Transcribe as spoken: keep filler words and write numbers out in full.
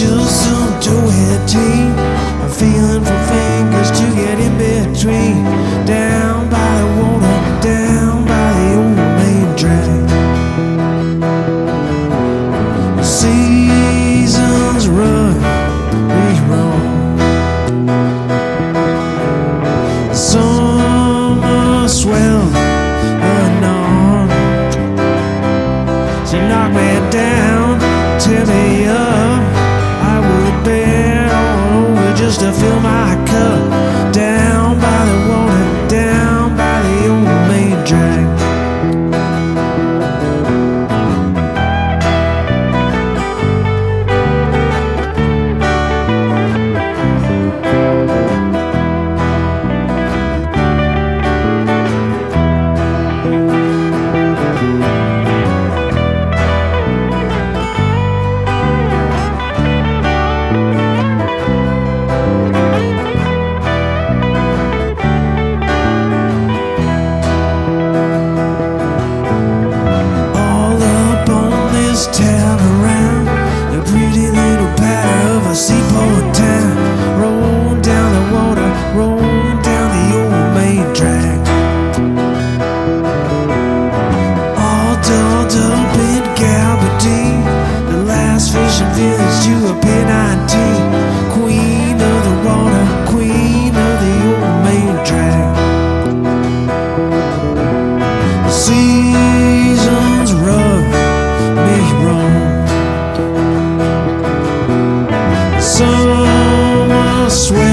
just some towhead tea. I'm feeling for fingers to get in between. Down by the water, down by the old main drag. The seasons run me wrong. The summer swell anon. She knocked me down, tear me up. I would bear all over just to fill my cup. Down by the water, down by the old main drag. Town around a pretty little patter of a seaport town. Roll down the water, roll down the old main drag. All dolled up in Gabardine, the last fishing village to a P nineteen. Queen of the water, queen of the old main drag. The seasons rub me wrong. Summer sweat